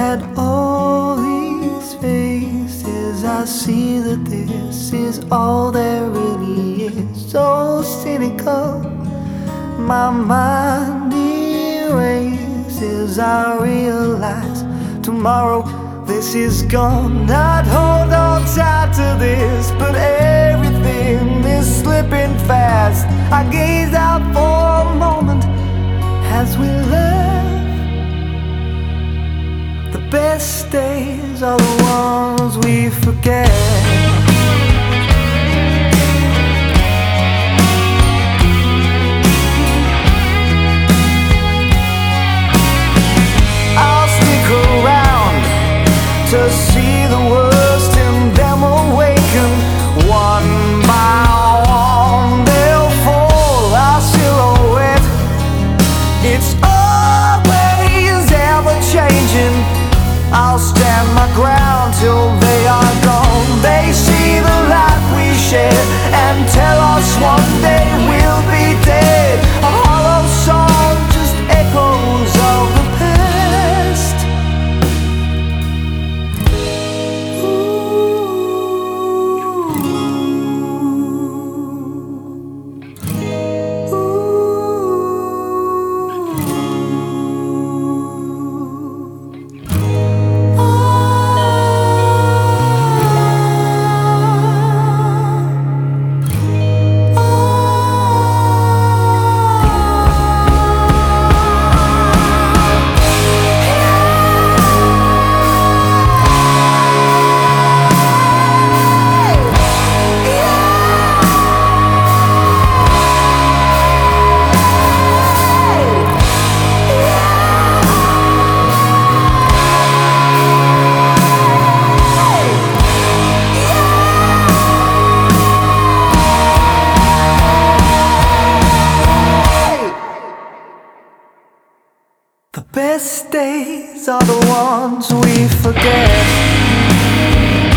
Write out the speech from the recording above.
at all these faces, I see that this is all there really is. So cynical, my mind erases. I realize tomorrow this is gone. I'd hold on tight to this, but everything is slipping fast. I gaze out for a moment as we laugh. The best days are the ones we forget. To see the worst in them awaken. One by one they'll fall, our silhouette. It's always ever changing. I'll stand my ground till they are gone. They see the light we share and tell us one day we'll be dead. A hollow song, just echoes of the past. The best days are the ones we forget.